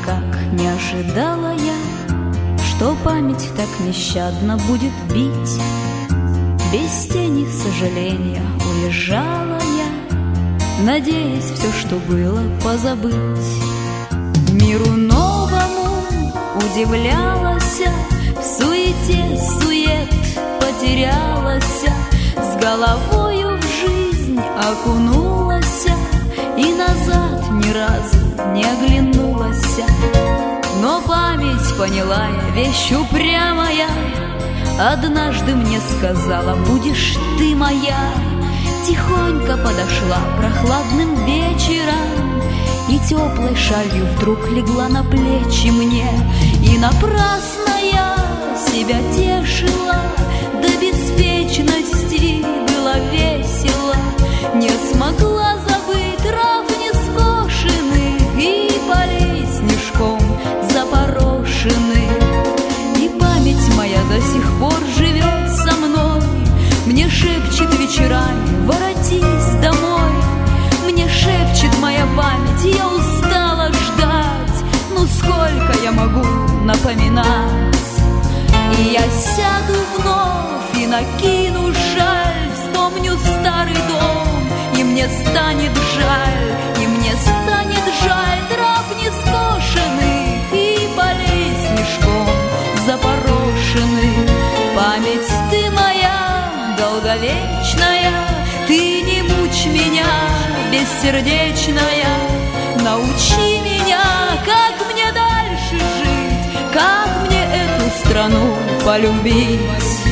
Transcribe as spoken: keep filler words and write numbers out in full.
никак не ожидала я, что память так нещадно будет бить. Без тени сожаления уезжала я, надеясь все, что было, позабыть. Миру новому удивлялась, в суете сует потерялась, с головою в жизнь окунулась и назад ни разу не оглянулась. Но память, поняла я, вещь упрямая, однажды мне сказала: будешь ты моя. Тихонько подошла прохладным вечером и теплой шалью вдруг легла на плечи мне. И напрасно я себя тешила, до беспечности было весело. Не смогла забыть трав нескошенных и полей снежком запорошенных. И память моя до сих пор живет со мной, мне шепчет вечерами: воротись домой. Мне шепчет моя память: я устала ждать, ну сколько я могу напоминать. И я сяду вновь и накину шаль, вспомню старый дом, и мне станет жаль, и мне станет жаль трав нескошенных и полей снежком запорошенных. Память ты моя долговечная, ты не мучь меня, бессердечная. Научи меня, как мне дальше жить, как мне эту страну полюбить.